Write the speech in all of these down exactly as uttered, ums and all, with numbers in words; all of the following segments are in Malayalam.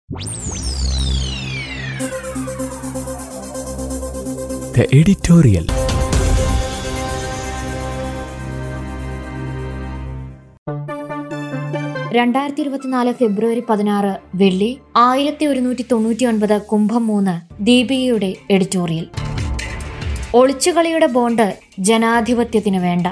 The editorial. രണ്ടായിരത്തി ഇരുപത്തിനാല് ഫെബ്രുവരി പതിനാറ് വെള്ളി ആയിരത്തി ഒരുന്നൂറ്റി തൊണ്ണൂറ്റി ഒൻപത് കുംഭം മൂന്ന് ദീപികയുടെ എഡിറ്റോറിയൽ. ഒളിച്ചുകളിയുടെ ബോണ്ട് ജനാധിപത്യത്തിന് വേണ്ട.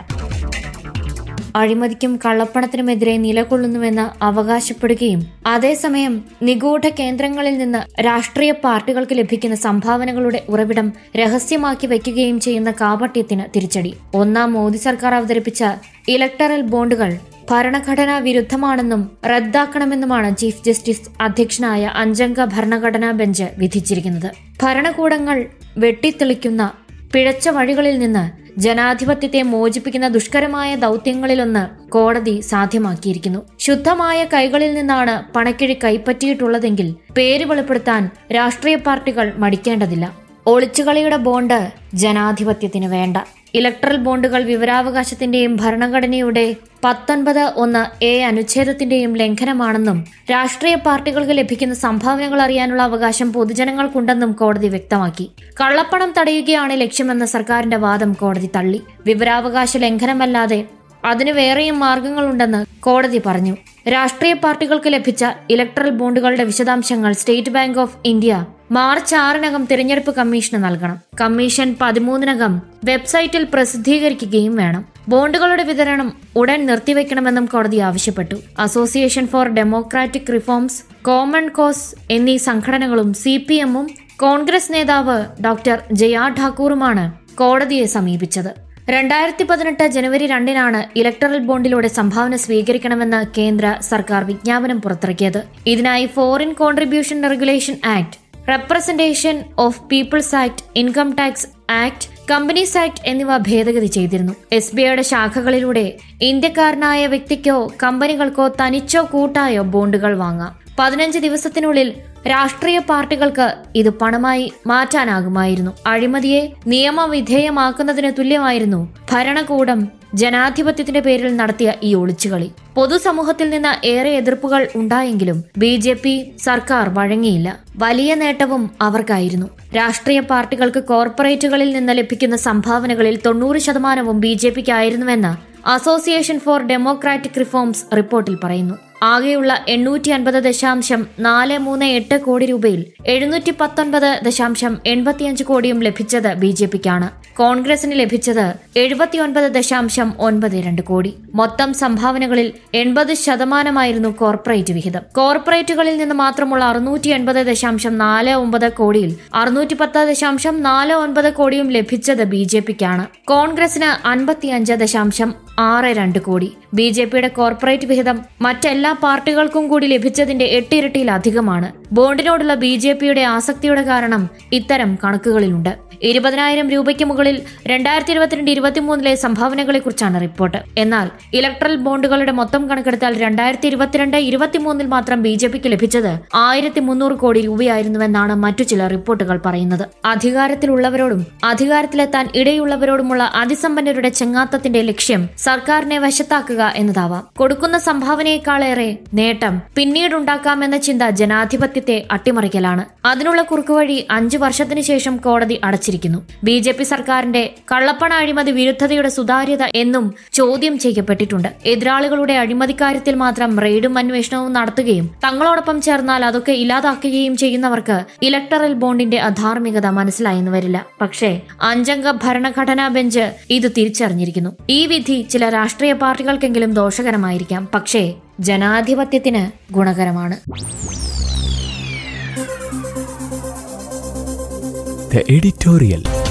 അഴിമതിക്കും കള്ളപ്പണത്തിനുമെതിരെ നിലകൊള്ളുന്നുവെന്ന് അവകാശപ്പെടുകയും അതേസമയം നിഗൂഢ കേന്ദ്രങ്ങളിൽ നിന്ന് രാഷ്ട്രീയ പാർട്ടികൾക്ക് ലഭിക്കുന്ന സംഭാവനകളുടെ ഉറവിടം രഹസ്യമാക്കി വയ്ക്കുകയും ചെയ്യുന്ന കാപട്യത്തിന് തിരിച്ചടി. ഒന്നാം മോദി സർക്കാർ അവതരിപ്പിച്ച ഇലക്ടറൽ ബോണ്ടുകൾ ഭരണഘടനാ വിരുദ്ധമാണെന്നും റദ്ദാക്കണമെന്നുമാണ് ചീഫ് ജസ്റ്റിസ് അധ്യക്ഷനായ അഞ്ചംഗ ഭരണഘടനാ ബെഞ്ച് വിധിച്ചിരിക്കുന്നത്. ഭരണകൂടങ്ങൾ വെട്ടിത്തെളിക്കുന്ന പിഴച്ച വഴികളിൽ നിന്ന് ജനാധിപത്യത്തെ മോചിപ്പിക്കുന്ന ദുഷ്കരമായ ദൗത്യങ്ങളിലൊന്ന് കോടതി സാധ്യമാക്കിയിരിക്കുന്നു. ശുദ്ധമായ കൈകളിൽ നിന്നാണ് പണക്കിഴി കൈപ്പറ്റിയിട്ടുള്ളതെങ്കിൽ പേര് വെളിപ്പെടുത്താൻ രാഷ്ട്രീയ പാർട്ടികൾ മടിക്കേണ്ടതില്ല. ഒളിച്ചുകളിയുടെ ബോണ്ട് ജനാധിപത്യത്തിന് വേണ്ട. ഇലക്ട്രൽ ബോണ്ടുകൾ വിവരാവകാശത്തിന്റെയും ഭരണഘടനയുടെ പത്തൊൻപത് ഒന്ന് എ അനുച്ഛേദത്തിന്റെയും ലംഘനമാണെന്നും രാഷ്ട്രീയ പാർട്ടികൾക്ക് ലഭിക്കുന്ന സംഭാവനകൾ അറിയാനുള്ള അവകാശം പൊതുജനങ്ങൾക്കുണ്ടെന്നും കോടതി വ്യക്തമാക്കി. കള്ളപ്പണം തടയുകയാണ് ലക്ഷ്യമെന്ന സർക്കാരിന്റെ വാദം കോടതി തള്ളി. വിവരാവകാശ ലംഘനമല്ലാതെ അതിന് വേറെയും മാർഗങ്ങളുണ്ടെന്ന് കോടതി പറഞ്ഞു. രാഷ്ട്രീയ പാർട്ടികൾക്ക് ലഭിച്ച ഇലക്ട്രൽ ബോണ്ടുകളുടെ വിശദാംശങ്ങൾ State Bank of India March ആറിനകം തിരഞ്ഞെടുപ്പ് കമ്മീഷന് നൽകണം. കമ്മീഷൻ പതിമൂന്നിനകം വെബ്സൈറ്റിൽ പ്രസിദ്ധീകരിക്കുകയും വേണം. ബോണ്ടുകളുടെ വിതരണം ഉടൻ നിർത്തിവെക്കണമെന്നും കോടതി ആവശ്യപ്പെട്ടു. Association for Democratic Reforms, Common Cause എന്നീ സംഘടനകളും സി പി എമ്മും കോൺഗ്രസ് നേതാവ് ഡോക്ടർ ജയാ ഠാക്കൂറുമാണ് കോടതിയെ സമീപിച്ചത്. രണ്ടായിരത്തി പതിനെട്ട് ജനുവരി രണ്ടിനാണ് ഇലക്ടറൽ ബോണ്ടിലൂടെ സംഭാവന സ്വീകരിക്കണമെന്ന് കേന്ദ്ര സർക്കാർ വിജ്ഞാപനം പുറത്തിറക്കിയത്. ഇതിനായി Foreign Contribution Regulation Act, Representation of Peoples Act, Income Tax Act, Companies Act എന്നിവ ഭേദഗതി ചെയ്തിരുന്നു. എസ് ബി ഐയുടെ ശാഖകളിലൂടെ ഇന്ത്യക്കാരനായ വ്യക്തിക്കോ കമ്പനികൾക്കോ തനിച്ചോ കൂട്ടായോ ബോണ്ടുകൾ വാങ്ങാം. പതിനഞ്ച് ദിവസത്തിനുള്ളിൽ രാഷ്ട്രീയ പാർട്ടികൾക്ക് ഇത് പണമായി മാറ്റാനാകുമായിരുന്നു. അഴിമതിയെ നിയമവിധേയമാക്കുന്നതിന് തുല്യമായിരുന്നു ഭരണകൂടം ജനാധിപത്യത്തിന്റെ പേരിൽ നടത്തിയ ഈ ഒളിച്ചുകളി. പൊതുസമൂഹത്തിൽ നിന്ന് ഏറെ എതിർപ്പുകൾ ഉണ്ടായെങ്കിലും ബി ജെ പി സർക്കാർ വഴങ്ങിയില്ല. വലിയ നേട്ടവും അവർക്കായിരുന്നു. രാഷ്ട്രീയ പാർട്ടികൾക്ക് കോർപ്പറേറ്റുകളിൽ നിന്ന് ലഭിക്കുന്ന സംഭാവനകളിൽ തൊണ്ണൂറ് ശതമാനവും ബി ജെ പിക്കായിരുന്നുവെന്ന് അസോസിയേഷൻ ഫോർ ഡെമോക്രാറ്റിക് റിഫോംസ് റിപ്പോർട്ടിൽ പറയുന്നു. ആകെയുള്ള എണ്ണൂറ്റി അൻപത് ദശാംശം നാല് മൂന്ന് എട്ട് കോടി രൂപയിൽ എഴുന്നൂറ്റി പത്തൊൻപത് ദശാംശം എൺപത്തിയഞ്ച് കോടിയും ലഭിച്ചത് ബി ജെ പിക്കാണ്. കോൺഗ്രസിന് ലഭിച്ചത് എഴുപത്തിയൊൻപത് ദശാംശം ഒൻപത് രണ്ട് കോടി. മൊത്തം സംഭാവനകളിൽ എൺപത് ശതമാനമായിരുന്നു കോർപ്പറേറ്റ് വിഹിതം. കോർപ്പറേറ്റുകളിൽ നിന്ന് മാത്രമുള്ള അറുന്നൂറ്റി എൺപത് ദശാംശം നാല് ഒമ്പത് കോടിയിൽ അറുന്നൂറ്റി പത്ത് ദശാംശം നാല് ഒൻപത് കോടിയും ലഭിച്ചത് ബി ജെ പിക്കാണ്. കോൺഗ്രസിന് അൻപത്തിയഞ്ച് ദശാംശം ആറ് രണ്ട് കോടി. ബി ജെ പിയുടെ കോർപ്പറേറ്റ് വിഹിതം മറ്റെല്ലാ പാർട്ടികൾക്കും കൂടി ലഭിച്ചതിന്റെ എട്ടിരട്ടിയിലധികമാണ്. ബോണ്ടിനോടുള്ള ബി ജെ പിയുടെ ആസക്തിയുടെ കാരണം ഇത്തരം കണക്കുകളിലുണ്ട്. ഇരുപതിനായിരം രൂപയ്ക്ക് മുകളിൽ രണ്ടായിരത്തി ഇരുപത്തിരണ്ട് ഇരുപത്തിമൂന്നിലെ സംഭാവനകളെ കുറിച്ചാണ് റിപ്പോർട്ട്. എന്നാൽ ഇലക്ട്രൽ ബോണ്ടുകളുടെ മൊത്തം കണക്കെടുത്താൽ രണ്ടായിരത്തി ഇരുപത്തിരണ്ട് ഇരുപത്തിമൂന്നിൽ മാത്രം ബി ജെ പിക്ക് ലഭിച്ചത് ആയിരത്തി മുന്നൂറ് കോടി രൂപയായിരുന്നുവെന്നാണ് മറ്റു ചില റിപ്പോർട്ടുകൾ പറയുന്നത്. അധികാരത്തിലുള്ളവരോടും അധികാരത്തിലെത്താൻ ഇടയുള്ളവരോടുമുള്ള അതിസമ്പന്നരുടെ ചെങ്ങാത്തത്തിന്റെ ലക്ഷ്യം സർക്കാരിനെ വശത്താക്കുക എന്നതാവാം. കൊടുക്കുന്ന സംഭാവനയെക്കാളേറെ നേട്ടം പിന്നീടുണ്ടാക്കാമെന്ന ചിന്ത ജനാധിപത്യത്തെ അട്ടിമറിക്കലാണ്. അതിനുള്ള കുറുക്കുവഴി അഞ്ചു വർഷത്തിനു ശേഷം കോടതി അടച്ചിരിക്കുന്നു. ബി ജെ പി സർക്കാരിന്റെ കള്ളപ്പണ അഴിമതി വിരുദ്ധതയുടെ സുതാര്യത എന്നും ചോദ്യം ചെയ്യപ്പെട്ടിട്ടുണ്ട്. എതിരാളികളുടെ അഴിമതിക്കാര്യത്തിൽ മാത്രം റെയ്ഡും അന്വേഷണവും നടത്തുകയും തങ്ങളോടൊപ്പം ചേർന്നാൽ അതൊക്കെ ഇല്ലാതാക്കുകയും ചെയ്യുന്നവർക്ക് ഇലക്ടറൽ ബോണ്ടിന്റെ അധാർമികത മനസ്സിലായെന്ന് വരില്ല. പക്ഷേ അഞ്ചംഗ ഭരണഘടനാ ബെഞ്ച് ഇത് തിരിച്ചറിഞ്ഞിരിക്കുന്നു. ഈ വിധി ചില രാഷ്ട്രീയ പാർട്ടികൾക്കെങ്കിലും ദോഷകരമായിരിക്കാം, പക്ഷേ ജനാധിപത്യത്തിന് ഗുണകരമാണ്. The editorial.